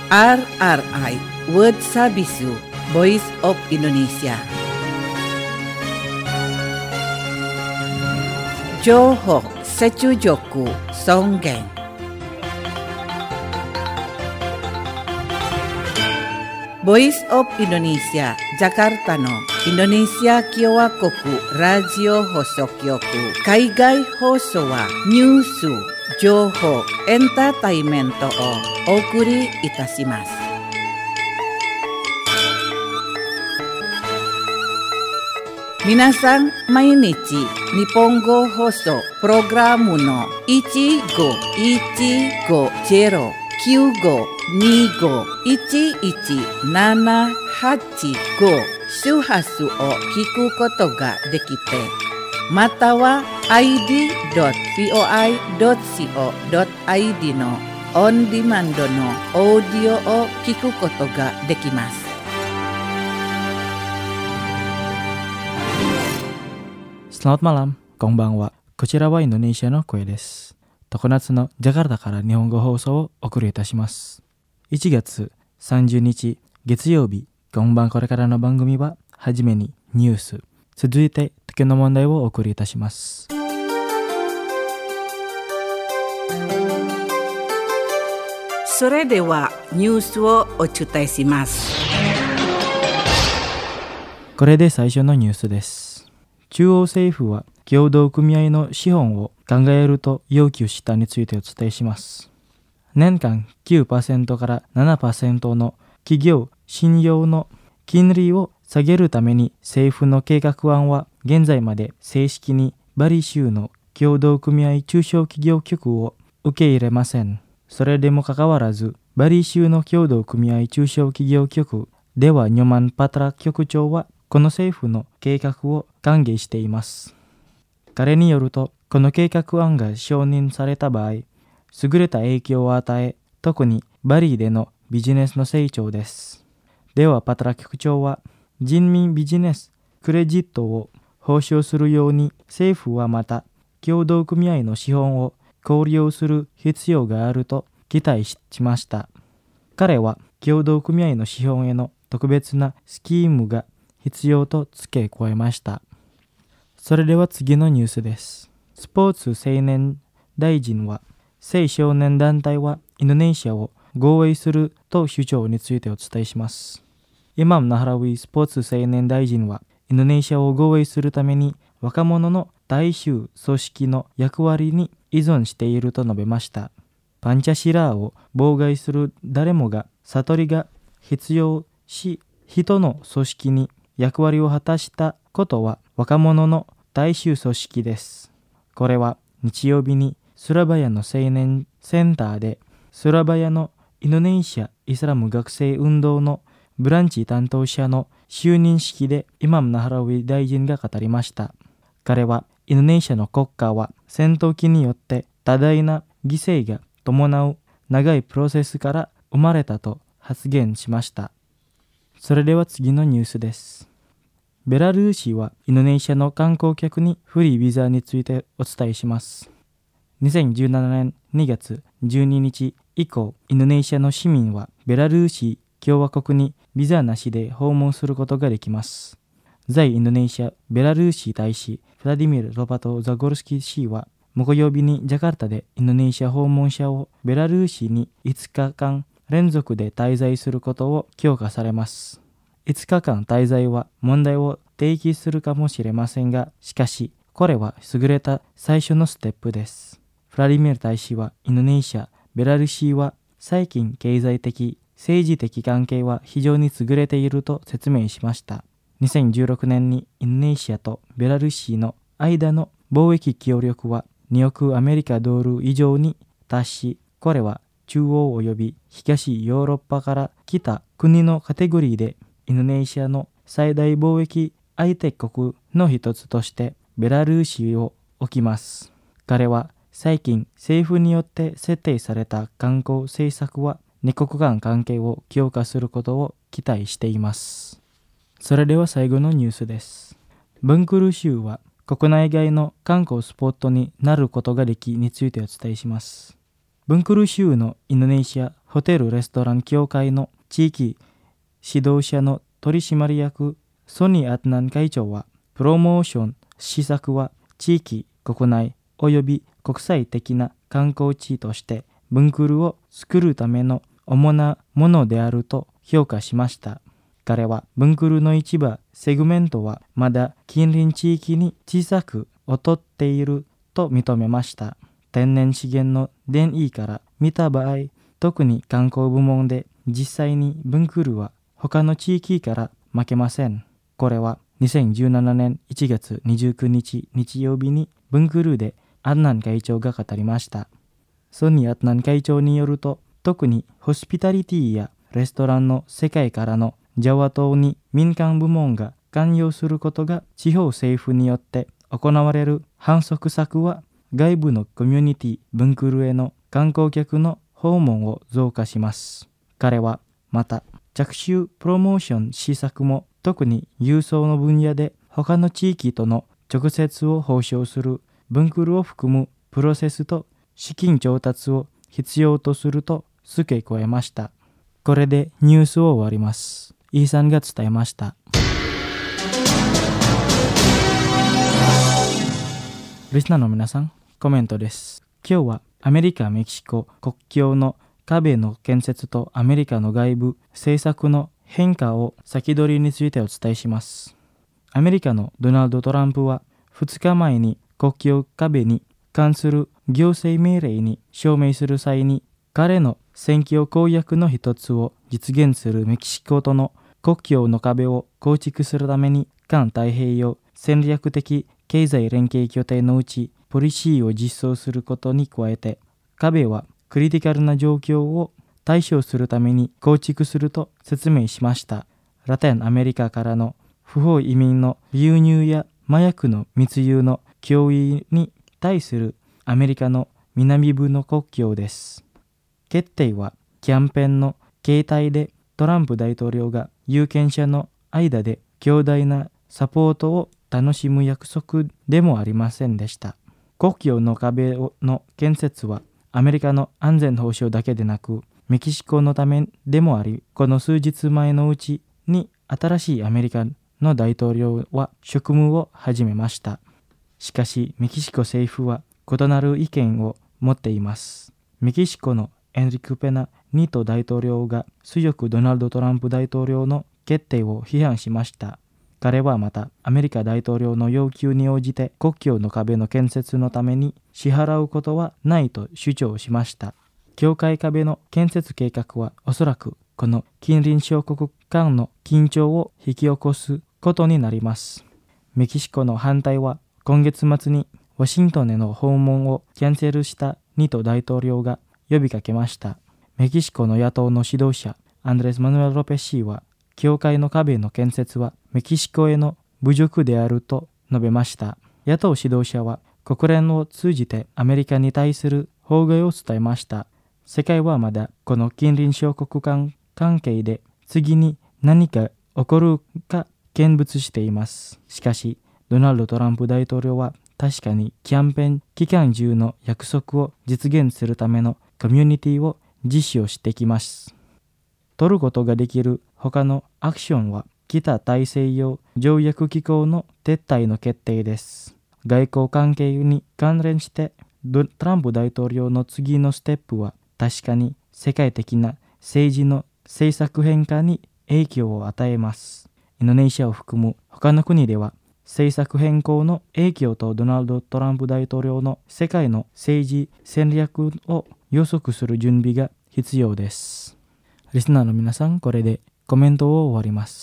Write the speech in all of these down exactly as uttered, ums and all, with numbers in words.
アールアールアイWorld Service Voice of Indonesia。情報接続尊厳。Voice of Indonesia Jakartaのインドネシア共和国ラジオ放送局。海外放送はニュース、情報、エンターテインメントをお送りいたします。皆さん、毎日日本語放送プログラムのいちごいちごゼロきゅうごにごいちいちななはちご周波数を聞くことができて、または アイディードットブイオアイドットシーオードットアイディー のオンディマンドのオーディオを聞くことができます。 Selamat malam, konbanwa. こちらはインドネシアの声です。常夏のジャカルタから日本語放送をお送りいたします。いちがつさんじゅうにち月曜日、今晩これからの番組は、はじめにニュース、続いて時の問題をお送りいたします。 それではニュースをお伝えします。 これで最初のニュースです。中央政府は協同組合の資本を考えると要求したについてお伝えします。年間 きゅうパーセント から ななパーセント の企業信用の金利を下げるために政府の計画案は現在まで正式にバリ州の協同組合中小企業局を受け入れません。それでもかかわらず、バリ州の協同組合中小企業局ではニョマン・パトラ局長はこの政府の計画を歓迎しています。彼によると、この計画案が承認された場合、優れた影響を与え、特にバリでのビジネスの成長です。では、パトラ局長は、人民ビジネスクレジットを保証するように、政府はまた、協同組合の資本を考慮する必要があると期待しました。彼は、協同組合の資本への特別なスキームが必要と付け加えました。それでは次のニュースです。スポーツ青年大臣は、青少年団体はインドネシアを合意すると主張についてお伝えします。イマム・ナハラウィスポーツ青年大臣は、インドネシアを合意するために若者の大衆組織の役割に依存していると述べました。パンチャシラーを妨害する誰もが悟りが必要し、人の組織に役割を果たしたことは若者の大衆組織です。これは日曜日にスラバヤの青年センターでスラバヤのインドネシアイスラム学生運動のブランチ担当者の就任式でイマム・ナハラウィ大臣が語りました。彼はインドネシアの国家は戦闘機によって多大な犠牲が伴う長いプロセスから生まれたと発言しました。それでは次のニュースです。ベラルーシはインドネシアの観光客にフリービザについてお伝えします。にせんじゅうななねんにがつじゅうににち以降、インドネシアの市民はベラルーシ共和国にビザなしで訪問することができます。在インドネシアベラルーシ大使フラディミル・ロパト・ザゴルスキー氏は木曜日にジャカルタでインドネシア訪問者をベラルーシにいつかかん連続で滞在することを強化されます。いつかかん滞在は問題を提起するかもしれませんが、しかしこれは優れた最初のステップです。フラディミル大使はインドネシア、ベラルーシは最近経済的、政治的関係は非常に優れていると説明しました。にせんじゅうろくねんにインドネシアとベラルーシの間の貿易協力はにおくアメリカドル以上に達し、これは中央及び東ヨーロッパから来た国のカテゴリーでインドネシアの最大貿易相手国の一つとしてベラルーシを置きます。彼は最近政府によって設定された観光政策は二国間関係を強化することを期待しています。それでは最後のニュースです。ベンクル州は国内外の観光スポットになることができについてお伝えします。ベンクル州のインドネシアホテル・レストラン協会の地域指導者の取締役ソニー・アトナン会長は、プロモーション施策は地域、国内および国際的な観光地としてブンクルを作るための主なものであると評価しました。彼はブンクルの市場セグメントはまだ近隣地域に小さく劣っていると認めました。天然資源の伝意から見た場合、特に観光部門で実際にブンクルは他の地域から負けません。これはにせんじゅうななねんいちがつにじゅうくにち日曜日にブンクルでアドナン会長が語りました。ソニー・アドナン会長によると、特にホスピタリティやレストランの世界からのジャワ島に民間部門が関与することが地方政府によって行われる反則策は外部のコミュニティブンクルへの観光客の訪問を増加します。彼はまた着手プロモーション施策も特に郵送の分野で他の地域との直接を保証するブンクルを含むプロセスと資金調達を必要とすると付け加えました。これでニュースを終わります。イーさんが伝えました。リスナーの皆さん、コメントです。今日はアメリカ・メキシコ国境の壁の建設とアメリカの外部政策の変化を先取りについてお伝えします。アメリカのドナルド・トランプはふつかまえに国境壁に関する行政命令に署名する際に、彼の選挙公約の一つを実現するメキシコとの国境の壁を構築するために環太平洋戦略的経済連携協定のうちポリシーを実装することに加えて、壁はクリティカルな状況を対処するために構築すると説明しました。ラテンアメリカからの不法移民の流入や麻薬の密輸の脅威に対するアメリカの南部の国境です。決定はキャンペーンの形態でトランプ大統領が有権者の間で強大なサポートを楽しむ約束でもありませんでした。国境の壁の建設はアメリカの安全保障だけでなくメキシコのためでもあり、この数日前のうちに新しいアメリカの大統領は職務を始めました。しかしメキシコ政府は異なる意見を持っています。メキシコのエンリク・ペナ・ニト大統領が強くドナルド・トランプ大統領の決定を批判しました。彼はまたアメリカ大統領の要求に応じて国境の壁の建設のために支払うことはないと主張しました。境界壁の建設計画はおそらくこの近隣諸国間の緊張を引き起こすことになります。メキシコの反対は今月末にワシントンへの訪問をキャンセルしたニト大統領が呼びかけました。メキシコの野党の指導者アンドレス・マヌエル・ロペス氏は、境界の壁の建設はメキシコへの侮辱であると述べました。野党指導者は国連を通じてアメリカに対する妨害を伝えました。世界はまだこの近隣諸国間関係で次に何か起こるか見物しています。しかしドナルド・トランプ大統領は確かにキャンペーン期間中の約束を実現するためのコミュニティを実施をしてきます。取ることができる他のアクションは北大西洋条約機構の撤退の決定です。外交関係に関連してトランプ大統領の次のステップは確かに世界的な政治の政策変化に影響を与えます。インドネシアを含む他の国では政策変更の影響とドナルド・トランプ大統領の世界の政治戦略を予測する準備が必要です。リスナーの皆さん、これでコメントを終わります。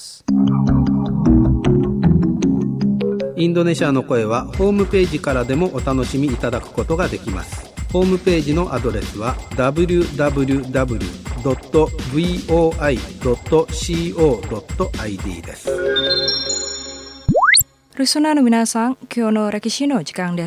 インドネシアの声はホームページからでもお楽しみいただくことができます。ホームページのアドレスは ダブリューダブリューダブリュードットブイオーアイドットコードットアイディー です。 リスナーの皆さん、今日の歴史の時間です。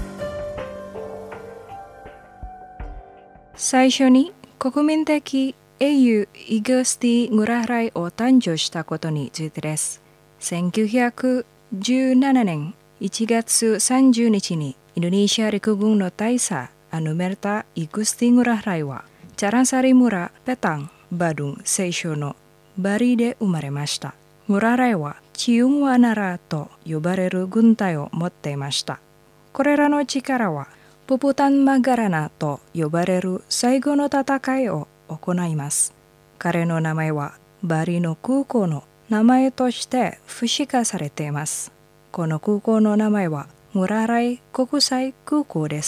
最初に国民的英雄イグスティ・グラライを誕生したことについてです。せんきゅうひゃくじゅうななねんいちがつさんじゅうにちにインドネシア陸軍の大佐アヌメルタ・イグスティ・グラライはチャランサリ村ペタン・バドゥン西省のバリで生まれました。グラライはチウンワナラと呼ばれる軍隊を持っていました。これらの力はププタンマガラナと呼ばれる最後の戦いを行います。彼の名前はバリの空港の名前として不死化されています。この空港の名前はグラライ国際空港です。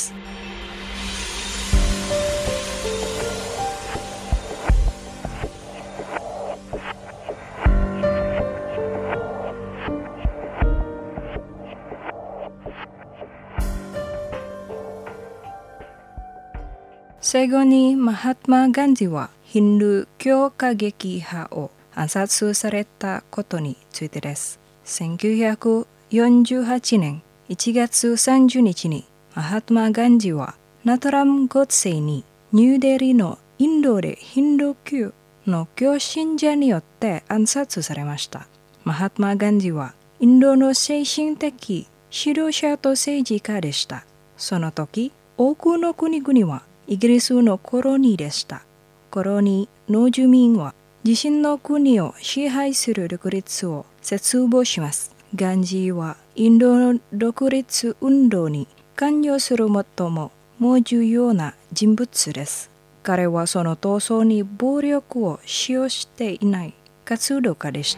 最後にマハトマ・ガンジーはヒンドゥー教過激派を暗殺されたことについてです。せんきゅうひゃくよんじゅうはちねんいちがつさんじゅうにちにマハトマ・ガンジーはナトラム・ゴッセイにニューデリーのインドでヒンドゥー教の教信者によって暗殺されました。マハトマ・ガンジーはインドの精神的指導者と政治家でした。その時、多くの国々はイギリスのコロニーでした。コロニーの住民は自身の国を支配する独立を切望します。ガンジーはインドの独立運動に関与する最も重要な人物です。彼はその闘争に暴力を使用していない活動家でした。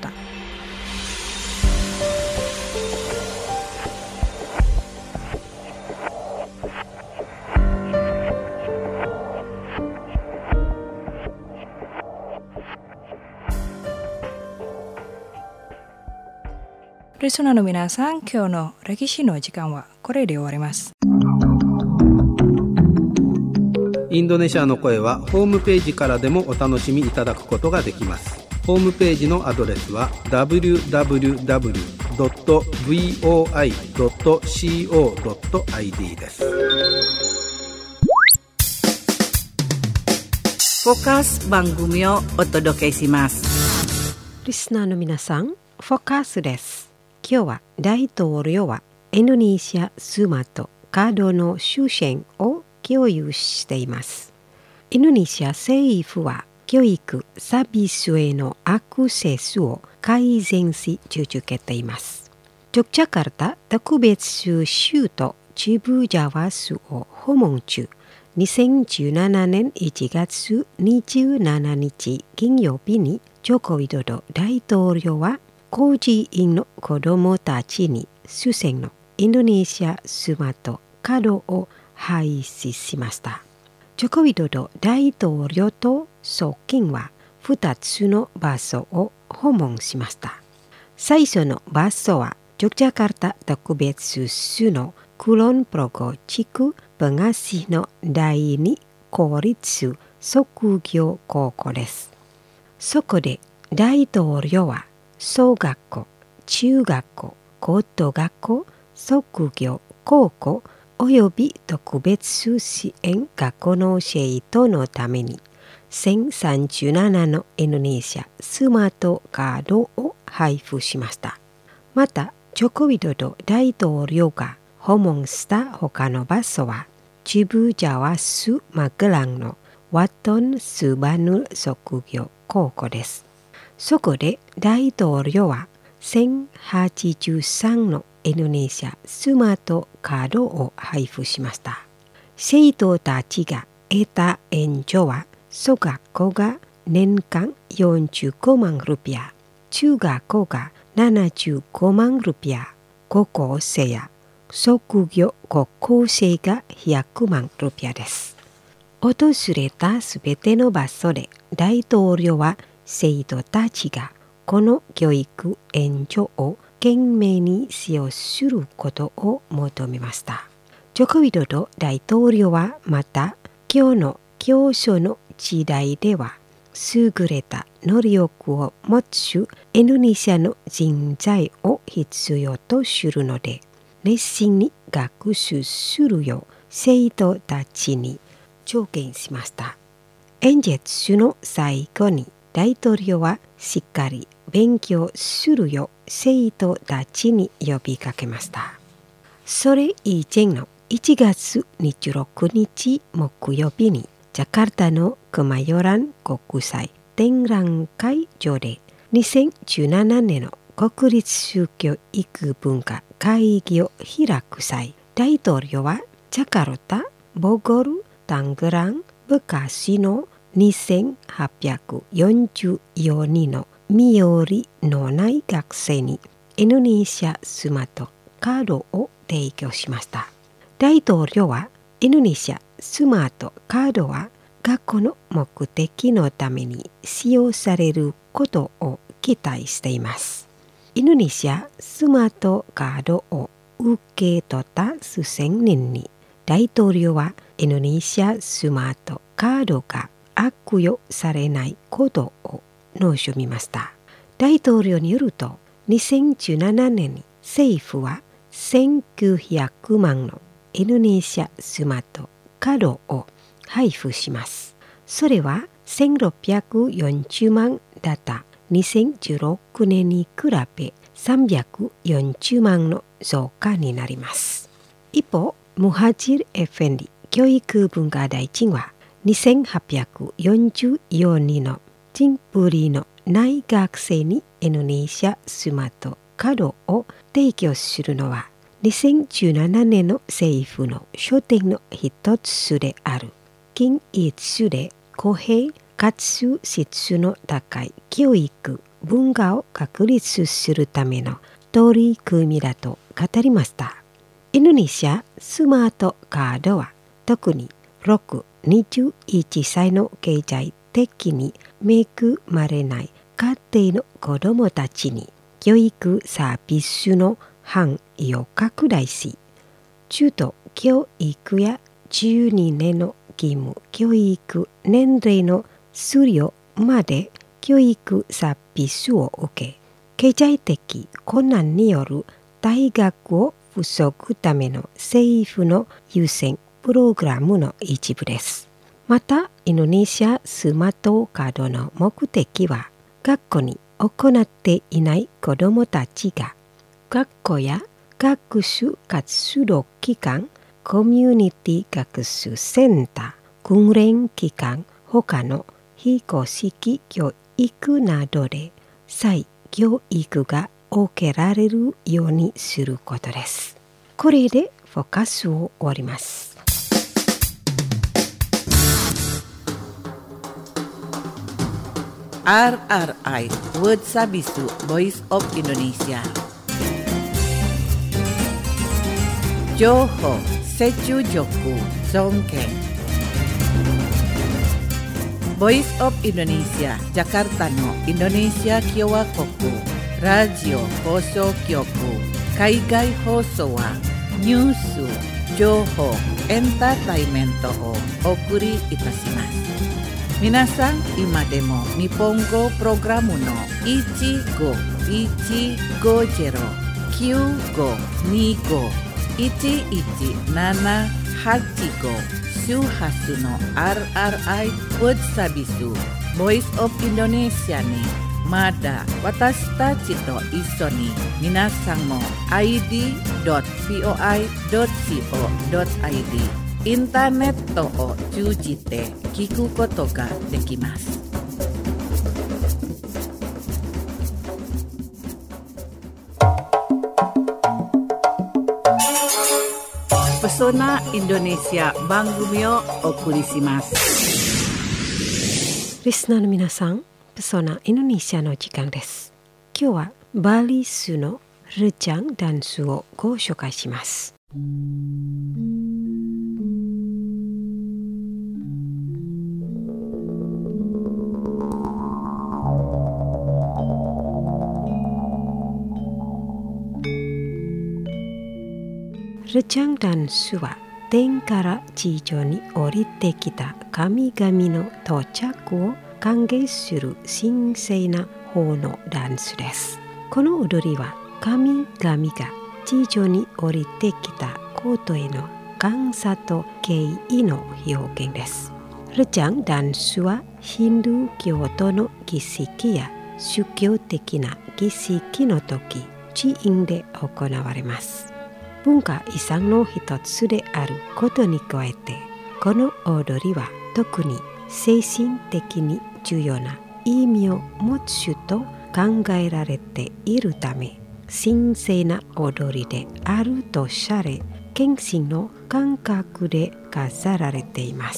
リスナーの皆さん、今日の歴史の時間はこれで終わります。 インドネシアの声はホームページからでもお楽しみいただくことができます。ホームページのアドレスは ダブリューダブリューダブリュードットブイオーアイドットコードットアイディー です。 フォーカス番組をお届けします。 リスナーの皆さん、フォーカスです。今日は大統領はインドネシアスマとカードの終戦を共有しています。インドネシア政府は教育サービスへのアクセスを改善し続けています。ジョクジャカルタ特別州とチブジャワ州を訪問中、にせんじゅうななねんいちがつにじゅうしちにち金曜日にジョコウィドド大統領は孤児院の子どもたちに終戦のインドネシアスマとカードを廃止しました。ジョコウィドド大統領と側近はふたつの場所を訪問しました。最初の場所はジョクジャカルタ特別州のクロンプロゴ地区プガシの第二公立職業高校です。そこで大統領は小学校、中学校、高等学校、職業高校および特別支援学校の生徒のためにせんさんじゅうななのインドネシアスマートカードを配布しました。また、ジョコウィドド大統領が訪問した他の場所はチブジャワ州マゲランのワトンスバヌ職業高校です。そこで大統領はせんはちじゅうさんのインドネシアスマートカードを配布しました。生徒たちが得た援助は小学校が年間よんじゅうごまんルピア、中学校がななじゅうごまんルピア、高校生や職業高校生がひゃくまんルピアです。訪れたすべての場所で大統領は生徒たちがこの教育援助を懸命に使用することを求めました。ジョコウィドド大統領はまた今日の教書の時代では優れた能力を持つインドネシアの人材を必要とするので熱心に学習するよう生徒たちに助言しました。 演説の最後に大統領はしっかり勉強するよう生徒たちに呼びかけました。それ以前のいちがつにじゅうろくにち木曜日にジャカルタのクマヨラン国際展覧会場でにせんじゅうななねんの国立宗教育文化会議を開く際、大統領はジャカルタ、ボゴル、タングラン、ブカシのにせんはっぴゃくよんじゅうよにんの身寄りのない学生にインドネシアスマートカードを提供しました。大統領はインドネシアスマートカードは学校の目的のために使用されることを期待しています。インドネシアスマートカードを受け取った数千人に大統領はインドネシアスマートカードが悪用されないことを望みました。大統領によるとにせんじゅうななねんに政府はせんきゅうひゃくまんのインドネシアスマートカードを配布します。それはせんろっぴゃくよんじゅうまんだったにせんじゅうろくねんに比べさんびゃくよんじゅうまんの増加になります。一方、ムハジル・エフェンディ教育文化大臣はにせんはっぴゃくよんじゅうよにんの人ぶりのない学生にインドネシアスマートカードを提供するのはにせんじゅうななねんの政府の焦点の一つである。均一で公平かつ質の高い教育文化を確立するための取り組みだと語りました。インドネシアスマートカードは特にろく、にじゅういっさいの経済的に恵まれない家庭の子どもたちに教育サービスの範囲を拡大し、中等教育やじゅうにねんの義務教育年齢の卒業まで教育サービスを受け、経済的困難による大学を防ぐための政府の優先プログラムの一部です。また、インドネシアスマートカードの目的は、学校に行っていない子どもたちが、学校や学習活動機関、コミュニティ学習センター、訓練機関、他の非公式教育などで再教育が受けられるようにすることです。これでフォーカスを終わります。 アールアールアイ Word Sabisu Voice of Indonesia 情報、接中力、尊敬 Voice of Indonesia ジャカルタのインドネシア共和国ラジオ放送局海外放送はニュース、情報、エンターテイメントをお送りいたします。皆さん、今でも日本語プログラムのいちごいちごゼロ きゅうごにご いちいちななはちご 周波数の アールアールアイ Word Sabisu Voice of Indonesia にまだ私たちと一緒に皆さんも アイディードットブイオーアイドットコードットアイディー インターネットを通じて聞くことができます。Pesona Indonesia 番組をお送りします。 リスナーの皆さん、ペソナインドネシアの時間です。今日はバリスのルチャンダンスをご紹介します。ルチャンダンスは天から地上に降りてきた神々の到着を歓迎する神聖な方のダンスです。この踊りは神々が地上に降りてきたことへの感謝と敬意の表現です。 ルジャンダンスはヒンドゥー教徒の儀式や宗教的な儀式の時、寺院で行われます。文化遺産の一つであることに加えて、この踊りは特に精神的に重要な意味を持つと考えられているため、神聖な踊りであるとされ、献身の感覚で飾られています。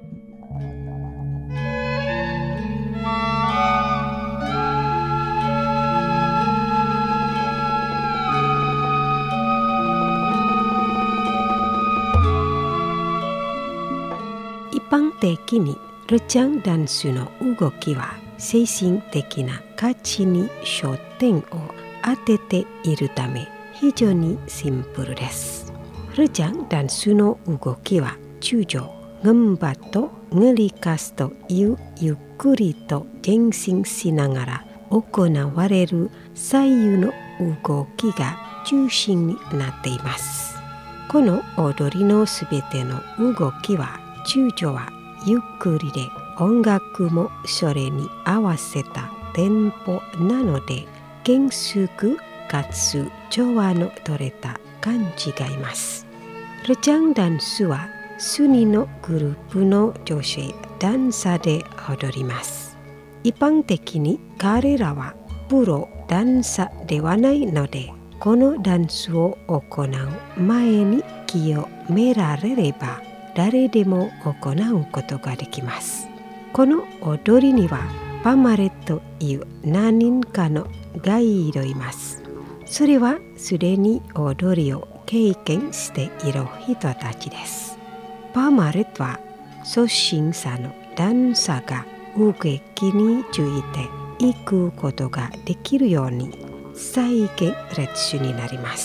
一般的にルジャンダンスの動きは精神的な価値に焦点を当てているため非常にシンプルです。ルジャンダンスの動きは通常グンバとグリカスというゆっくりと前進しながら行われる左右の動きが中心になっています。この踊りのすべての動きは通常はゆっくりで音楽もそれに合わせたテンポなので厳粛かつ調和の取れた感じがいます。ルジャンダンスは数人のグループの女性ダンサーで踊ります。一般的に彼らはプロダンサーではないので、このダンスを行う前に清められれば誰でも行うことができます。この踊りにはパマレという何人かのガイドいます。それはすでに踊りを経験している人たちです。パマレは初心者のダンサーが動きについていくことができるように再現列になります。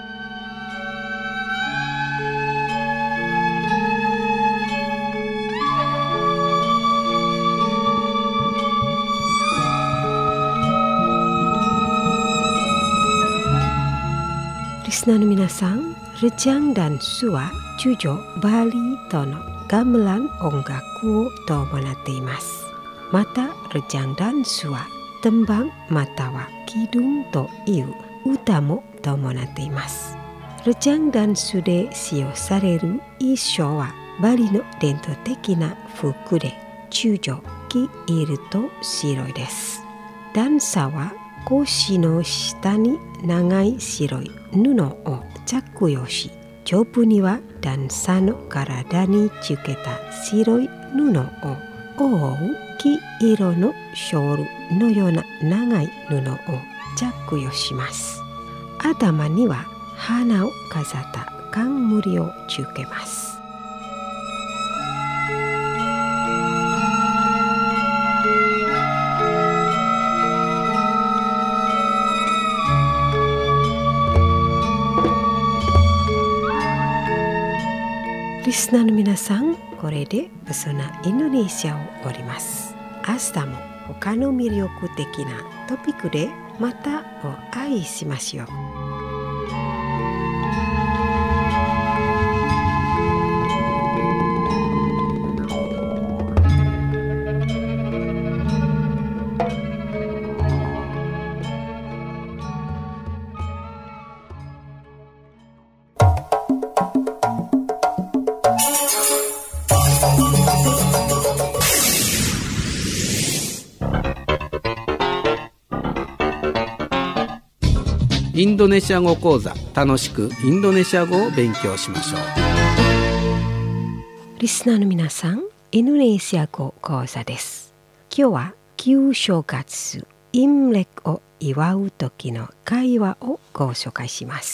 リスナーの皆さん、ルジャンダンスは通常バリとのガムラン音楽を伴っています。またルジャンダンスはテンバンまたはキドゥンという歌も伴っています。ルジャンダンスで使用される衣装はバリの伝統的な服で通常黄色と白いです。ダンサーは腰の下に長い白い布を着用し、上部にはダンサーの体につけた白い布を覆う黄色のショールのような長い布を着用します。頭には花を飾った冠をつけます。リスナーの皆さん、これでブソナインドネシアを終わります。明日も他の魅力的なトピックでまたお会いしましょう。 インドネシア語講座、楽しくインドネシア語を勉強しましょう。 リスナーの皆さん、インドネシア語講座です。今日は旧正月インレクを祝う時の会話をご紹介します。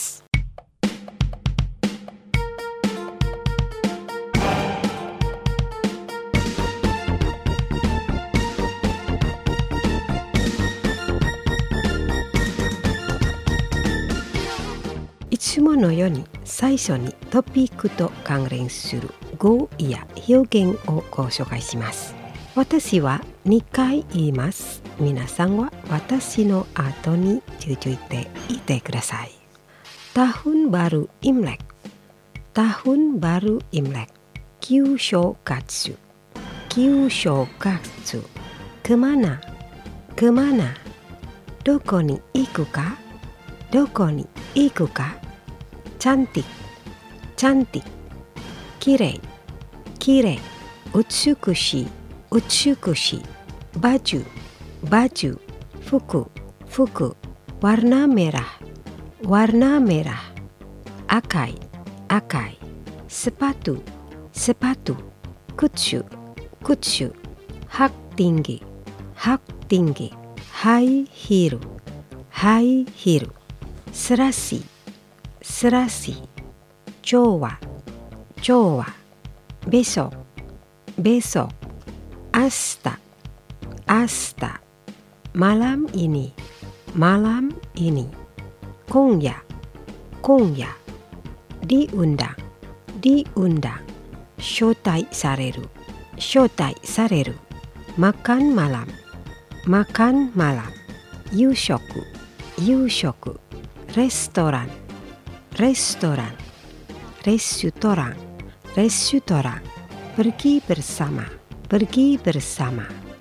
いつものように最初にトピックと関連する語彙や表現をご紹介します。私はにかい言います。皆さんは私の後に続いて言ってください。Tahun Baru Imlek、Tahun Baru Imlek、旧正月、 Kyushogatsu. Kemana? Kemana? Doko ni iku ka? Doko ni iku ka? Cantik, cantik. Kirei, kirei. Utsukushi, utsukushi. Baju, baju. Fuku, fuku. Warna merah, warna merah. Akai, akai. Sepatu, sepatu. Kutsu, kutsu. Hak tinggi, hak tinggi. High heel, high heel. Serasi, serasi. Jowa, jowa. Besok, besok. Asta, asta. Malam ini, malam ini. Kongya, kongya. Diundang, diundang. Shotai sareru, shotai sareru. Makan malam, makan malam. Yushoku, yushoku. Restoran, restoran. Restoran, restoran. Pergi bersama, pergi bersama.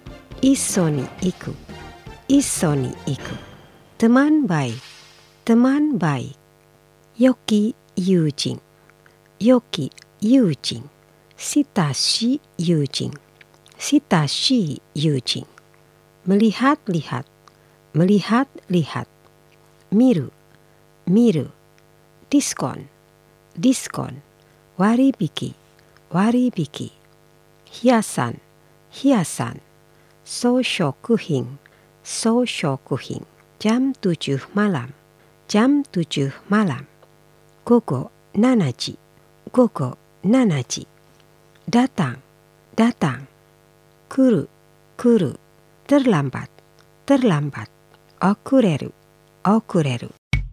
Isoni iku, isoni iku. Teman baik, teman baik. Yoki yujin, yoki yujin. Sitashi yujin, sitashi yujin. Melihat-lihat, melihat-lihat. Miru, miru. Diskon, diskon. Waribiki, waribiki. Hiasan, hiasan. Soushokuhin, soushokuhin. Jam tujuh malam, jam tujuh malam. Gogo nanaji, gogo nanaji. Datang, datang. Kuru, kuru. Terlambat, terlambat. Okureru, okureru.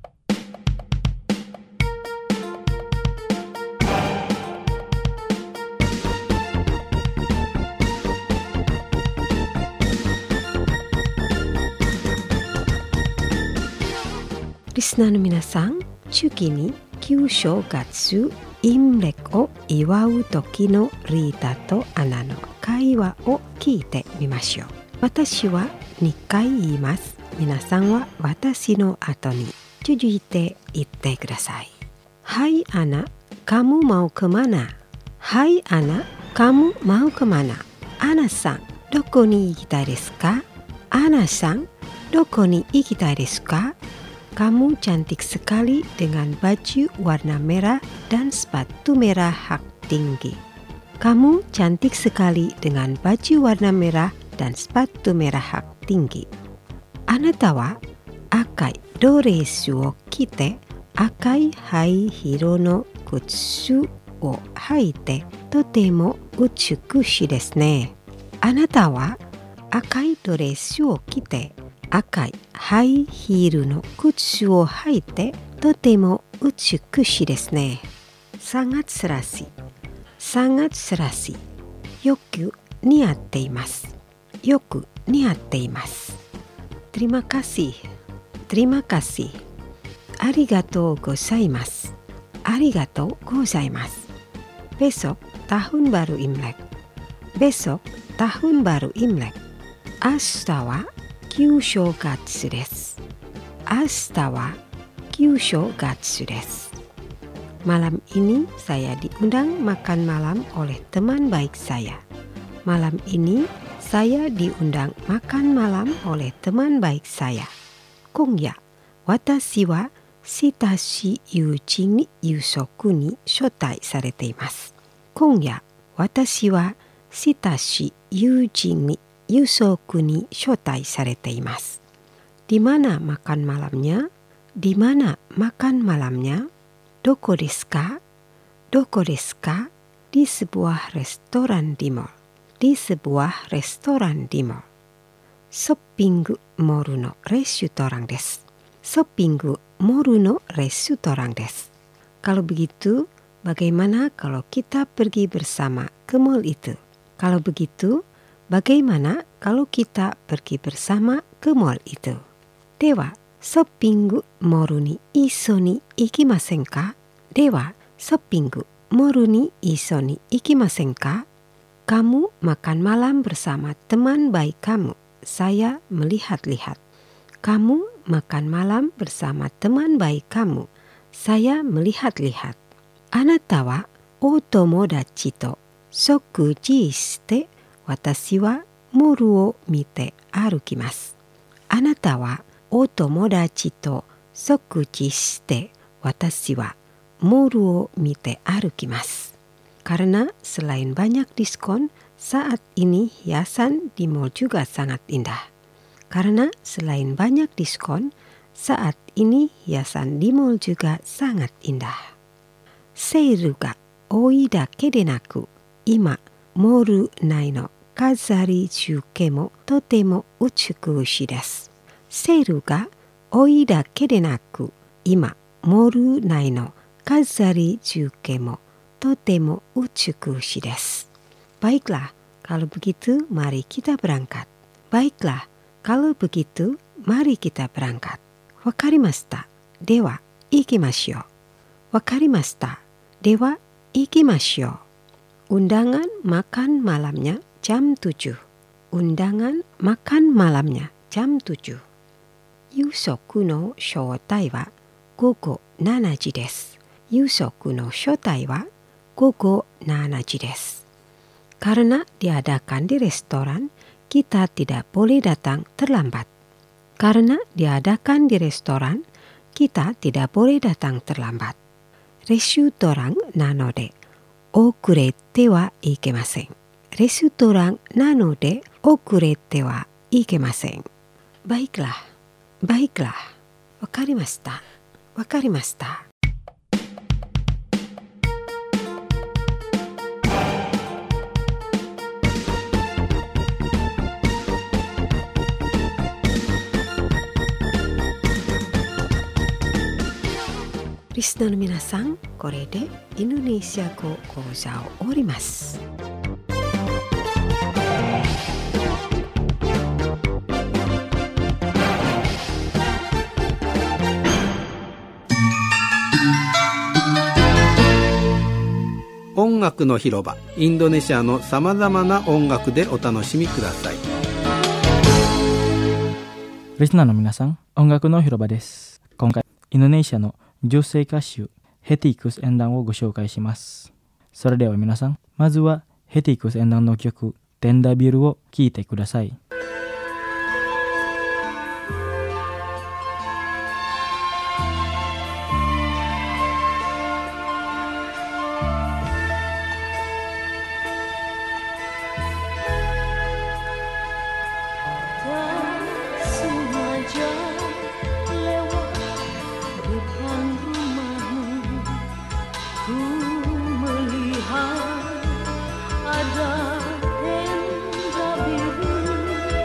Listenerの皆さん、秋に旧正月Imlekを祝う時のリータとアナの会話を聞いてみましょう。私はにかい言います。皆さんは私の後に続いて言ってください。Hai Ana, kamu mau kemana? Hai Ana, kamu mau kemana? Ana-san, doko ni ikitai desu ka? Ana-san, doko ni ikitai desu ka? Kamu cantik sekali dengan baju warna merah dan sepatu merah hak tinggi. Kamu cantik sekali dengan baju warna merah dan sepatu merah hak tinggi. Anata wa akai doresu o kite akai hai hiro no kutsu o haite totemo utsukushi desu ne. Anata wa akai doresu o kite akai hai hiru no kutsu o haite totemo utsukushi desu ne. Sangat serasi, sangat serasi. Yoku niatte imasu, yoku niatte imasu. Terima kasih, terima kasih. Arigatou gozaimasu, arigatou gozaimasu. Besok tahun baru Imlek, besok tahun baru Imlek. Ashita wa Kyushogatsu desu. Ashita wa Kyushogatsu desu. Malam ini saya diundang makan malam oleh teman baik saya. Malam ini saya diundang makan malam oleh teman baik saya. Kongya, watashi wa shitashi yujin ni yusoku ni shotai sarete imasu. Kongya, watashi wa shitashi yujin ni yusoku ni shotai sarete imasu. Di mana makan malamnya? Di mana makan malamnya? Doko desu ka? Doko desu ka? Di sebuah restoran di mall. Di sebuah restoran di mall. Shopping mall no restoran desu. Shopping mall no restoran desu. Kalau begitu, bagaimana kalau kita pergi bersama ke mall itu? Kalau begitu, bagaimana kalau kita pergi bersama ke mall itu? Dewa, shopping mall ni iso ni ikimasen ka? Dewa, shopping mall ni iso ni ikimasen ka? Kamu makan malam bersama teman baik kamu. Saya melihat-lihat. Kamu makan malam bersama teman baik kamu. Saya melihat-lihat. Anata wa o tomodachi to sokuji shite watashi wa moru o mite arukimasu. Anata wa o tomodachi to sokuji shite watashi wa moru o mite arukimasu. Karena selain banyak diskon, saat ini hiasan di mall juga sangat indah. Karena selain banyak diskon, saat ini hiasan di mall juga sangat indah. Seiru ga oi dake de naku, ima moru nai no kazari juke mo totemo utsukushi desu. Seiru ga oi dake de naku, ima moru nai no kazari juke mo totemo utsukushi desu. Baiklah, kalau begitu mari kita berangkat. Baiklah, kalau begitu mari kita berangkat. Wakarimashita. Dewa, ikimashou. Wakarimashita. Dewa, ikimashou. Undangan makan malamnya jam tujuh. Undangan makan malamnya jam tujuh. Yusoku no shoutai wa gogo nana ji desu. Yusoku no shoutai wa gogo nana ji desu. Karena diadakan di restoran, kita tidak boleh datang terlambat. Karena diadakan di restoran, kita tidak boleh datang terlambat. Restoran nanode okurete wa ikemasen. Restoran nanode okurete wa ikemasen. Baiklah, baiklah. Wakarimashita, wakarimashita. Listenerの皆さん、これでインドネシア語講座を終わります。 音楽の広場、インドネシアのさまざまな音楽でお楽しみください。 リスナーの皆さん、音楽の広場です。今回インドネシアの女性歌手ヘティクス演団をご紹介します。それでは皆さん、まずはヘティクス演団の曲テンダビルを聴いてください。 Ada tenda biru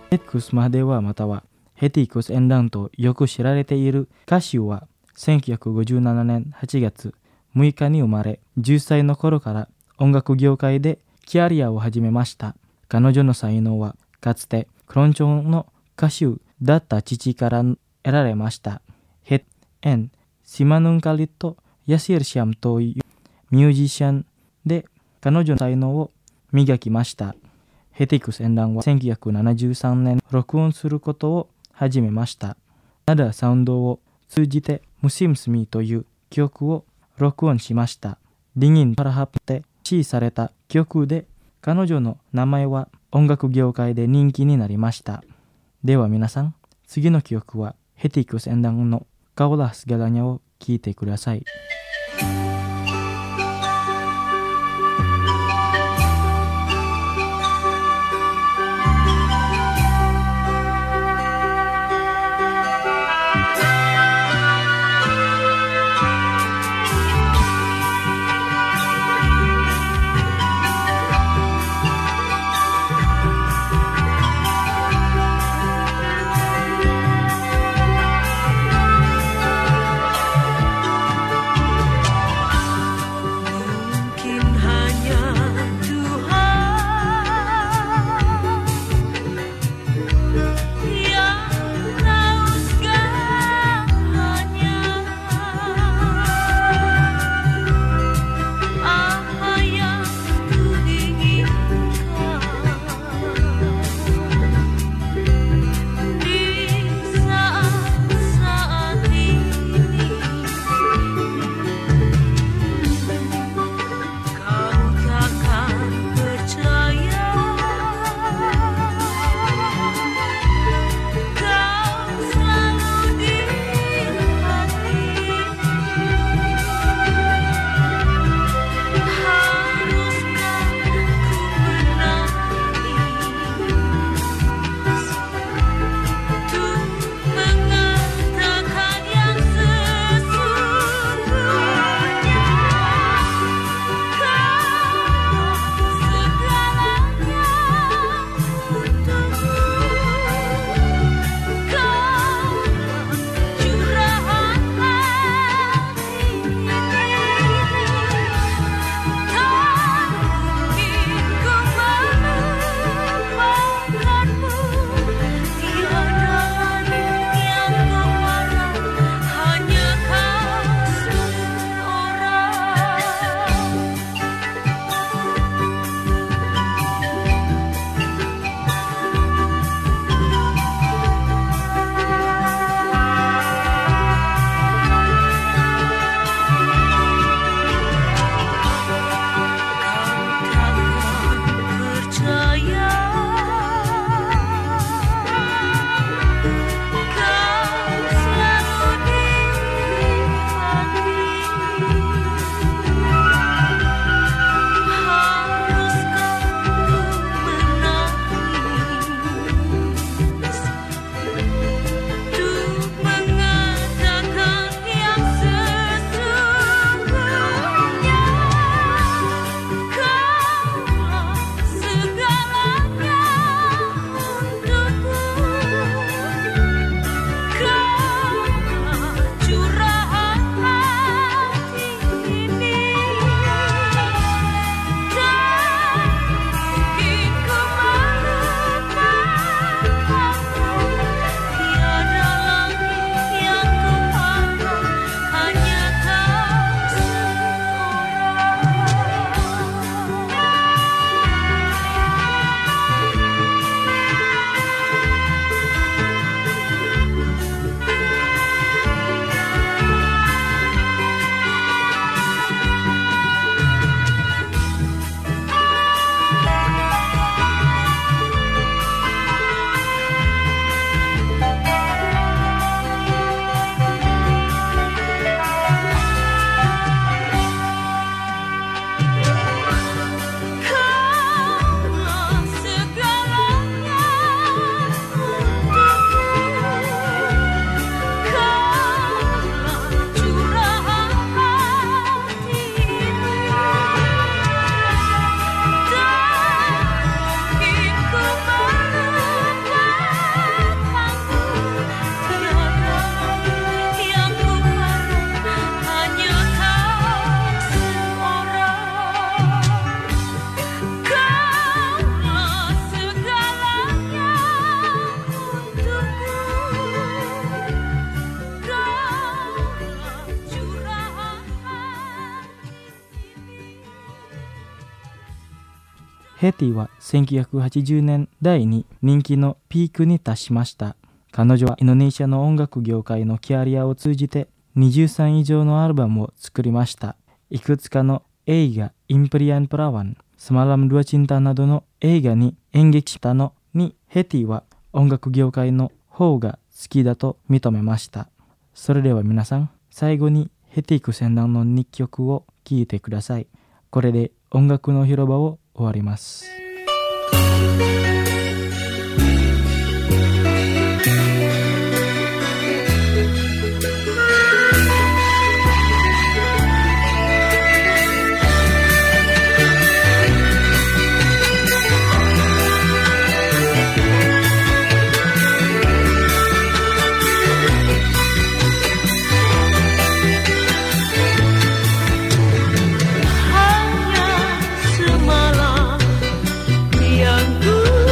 ヘティクス・マハデワまたはヘティクス演壇とよく知られている歌手はせんきゅうひゃくごじゅうななねんはちがつむいかに生まれ、じゅっさいの頃から音楽業界でキャリアを始めました。彼女の才能はかつてクロンチョンの歌手だった父から得られました。ヘエン・シマヌンカリとヤシルシャムというミュージシャンで彼女の才能を磨きました。ヘティクス演壇はせんきゅうひゃくななじゅうさんねん録音することを始めました。ナダサウンドを通じてムシムスミという曲を録音しました。リギン・パラハプで支持された曲で彼女の名前は音楽業界で人気になりました。では皆さん、次の曲はヘティクス演壇のカオラス・ガラニャを聴いてください。 「 ヘティはせんきゅうひゃくはちじゅうねんだいに人気のピークに達しました。彼女はインドネシアの音楽業界のキャリアを通じてにじゅうさん以上のアルバムを作りました。いくつかの映画インプリアンプラワン、スマラム・ドゥアチンタなどの映画に演劇したのにヘティは音楽業界の方が好きだと認めました。それでは皆さん、最後にヘティク船団のにきょくを聴いてください。これで音楽の広場を終わります。 Hanya semalam yang ku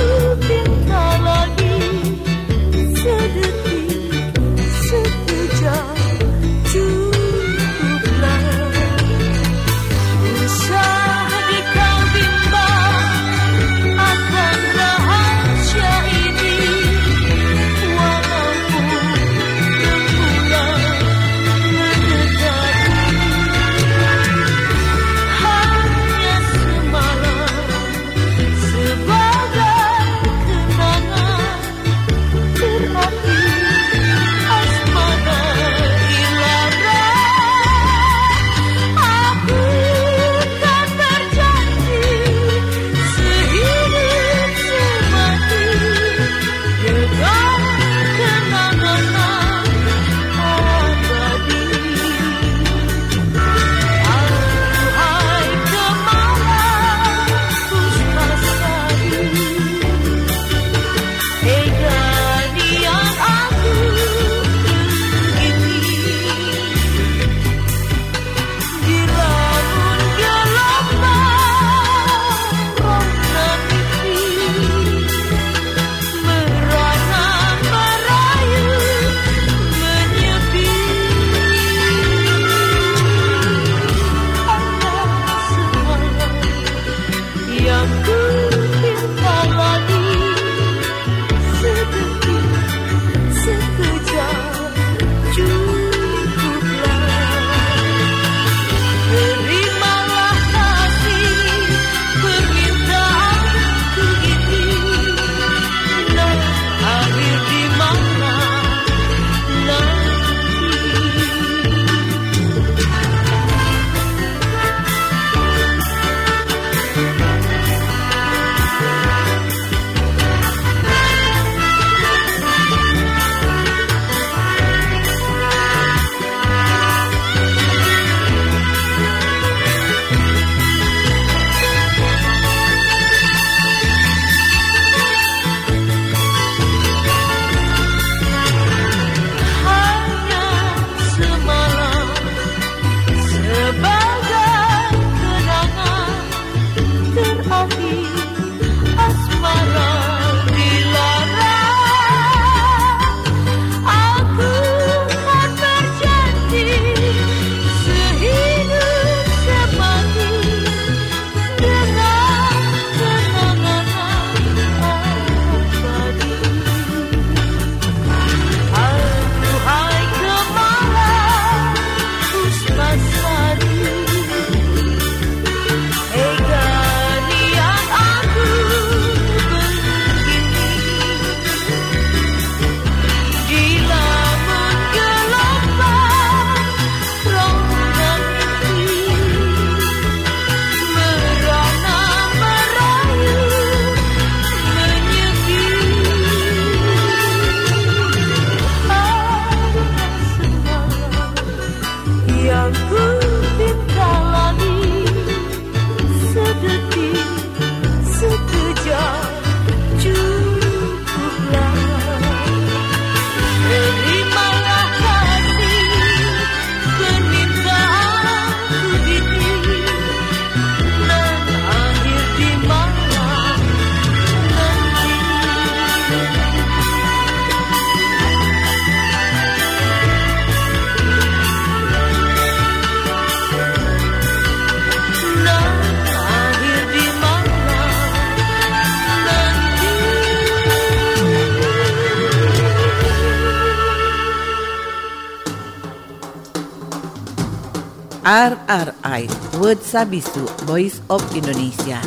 R R I World Sabisu Voice of Indonesia.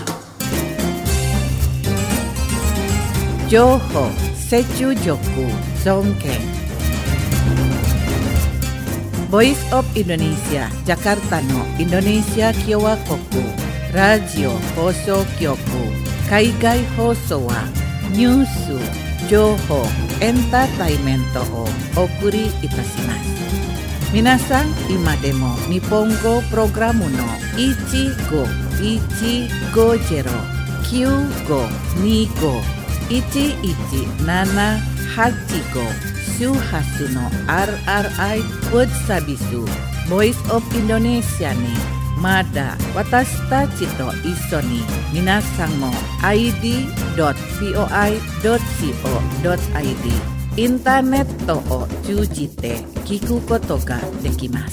Johor Sechu Joku Songkeng. Voice of Indonesia Jakarta no Indonesia Kyowa Koku Radio Hoso Kyoku Kaigai Hoso wa Nyusu Johor Entertainment o Okuri Itasimasu. Minasan imademo Nippongo Programu no Ichigo Ichigo Jero Kyugo Nigo Ichi Ichi Nana Hachigo Shuhasu no R R I World Sabisu Voice of Indonesia ni Mada Watashita Chito Isoni Minasan mo I D dot voi dot co dot i d インターネットを通じて聞くことができます。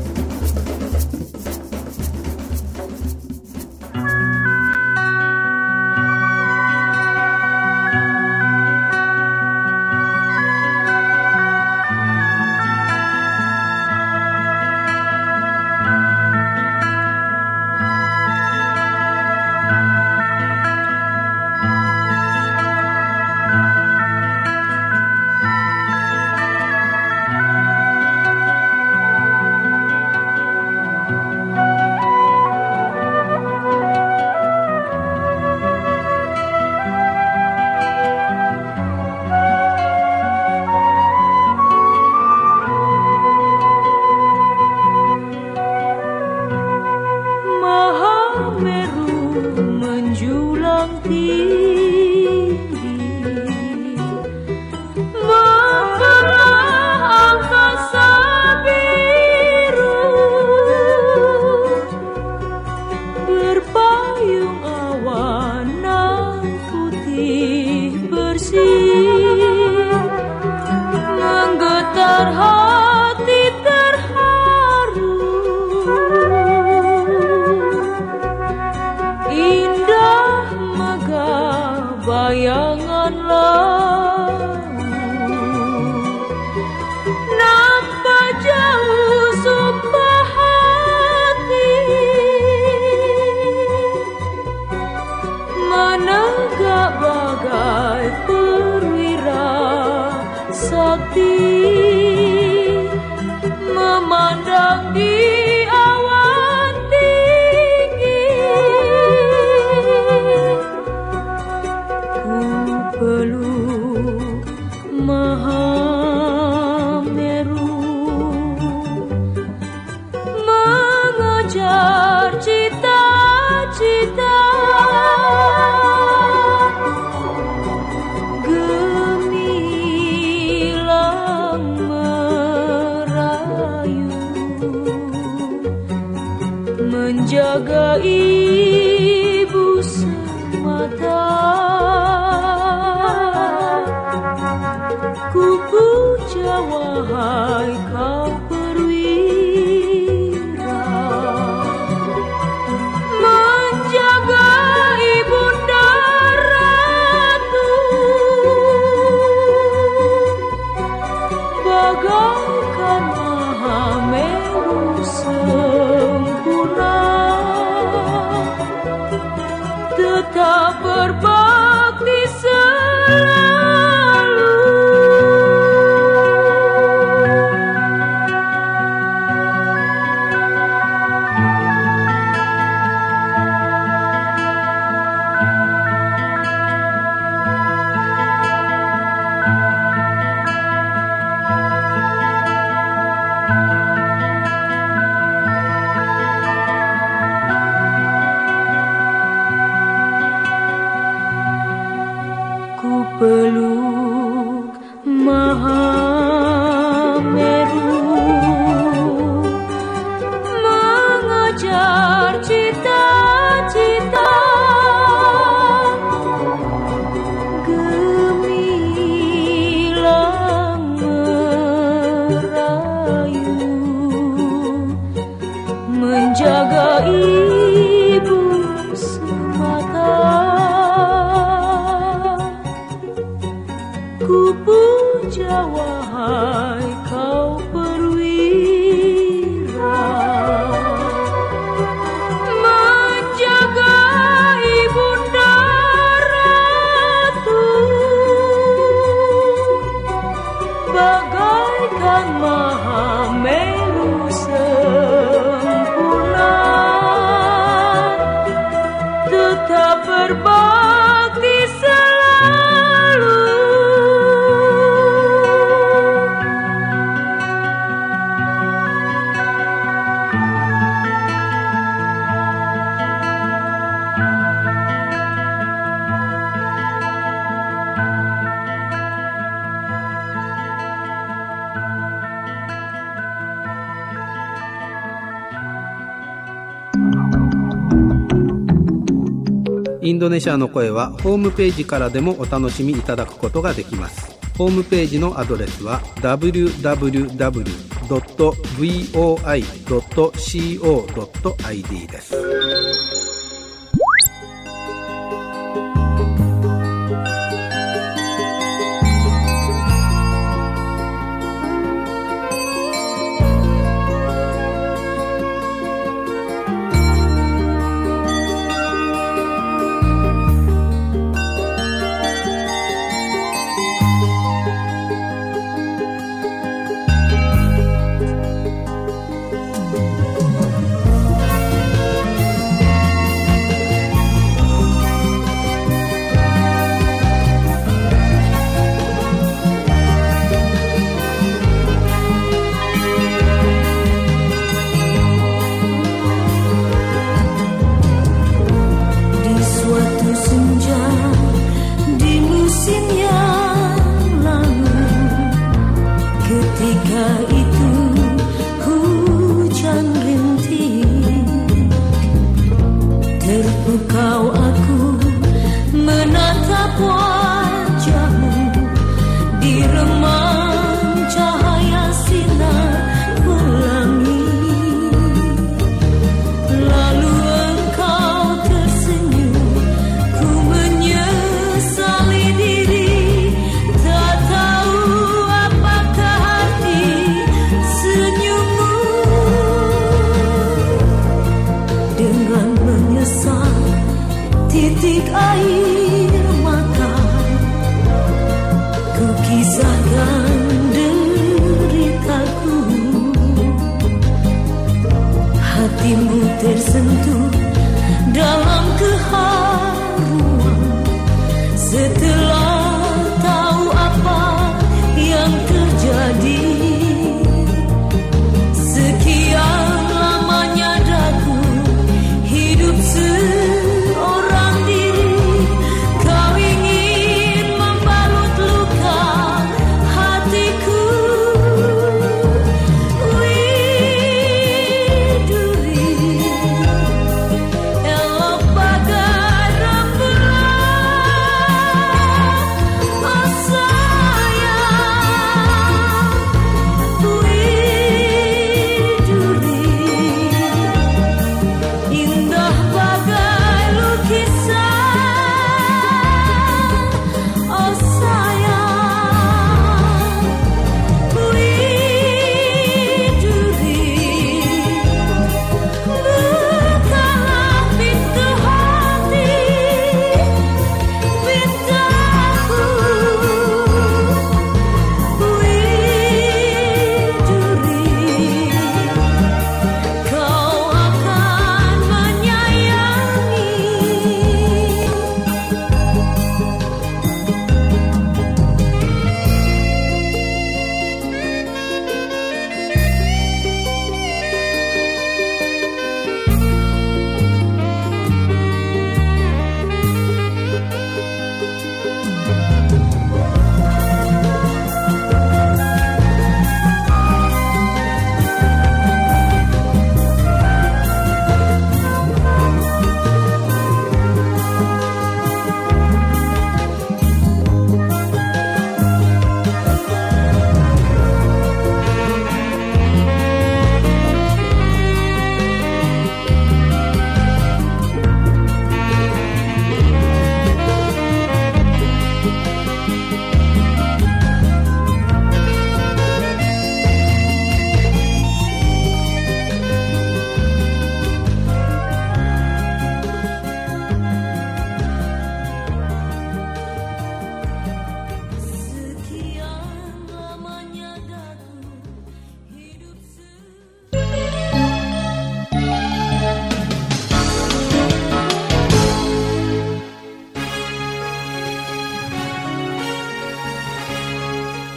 Menjaga ibu semata, ku puja wahai kau perwira, menjaga ibunda ratu, bagaikan Mahameru sempurna, tetap berbakti selalu. Ku peluk Mahameru, mengejar cita-cita, gemilang merayu, menjaga ibu semata. Ku puja wahai kau perwira. bagaikan Mahameru sempurna, tetap berbakti selalu. インドネシアの声はホームページからでもお楽しみいただくことができます。ホームページのアドレスは ダブリューダブリューダブリュードットブイオーアイドットコードットアイディー です。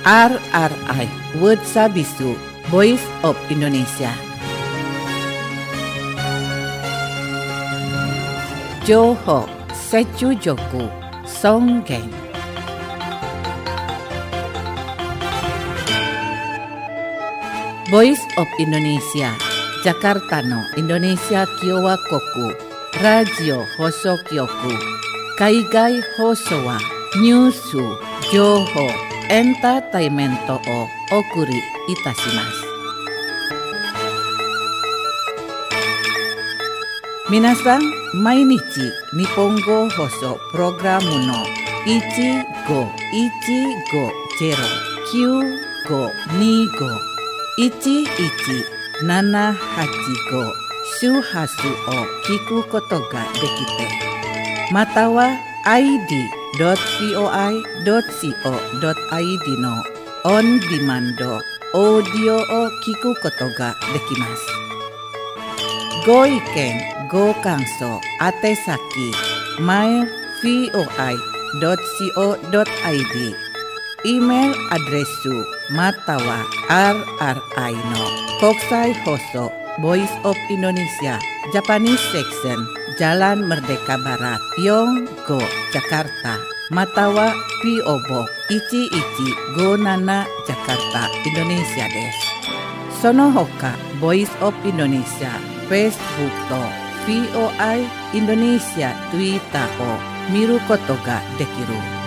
R R I World Sabisu Voice of Indonesia. Johor Secu Joku Songgeng. Voice of Indonesia Jakarta no Indonesia Kiowa Koku Radio Hoso Kyoku Kaigai Hoso wa Nyusu Johor Entertainmento o Okuri Itashimasu. Minasan, mainichi Nihongo Hoso Programu no ichi go ichi go zero kyu go ni go ichi ichi nana hachi go shuhasu o kiku koto ga dekite. Mata wa i d dot voi dot co dot i d no on demand audio o kiku koto ga dekimasu. Go iken, go kanso, atesaki, mail voi dot co dot i d, email adresu matawa rri no Kokusai Hoso Voice of Indonesia Japanese Section Jalan Merdeka Barat Yonggo Jakarta Matawa P O Box ichi ichi go nana Jakarta Indonesia desu. Sono hoka Voice of Indonesia Facebook to V O I Indonesia Twitter o miru koto ga dekiru.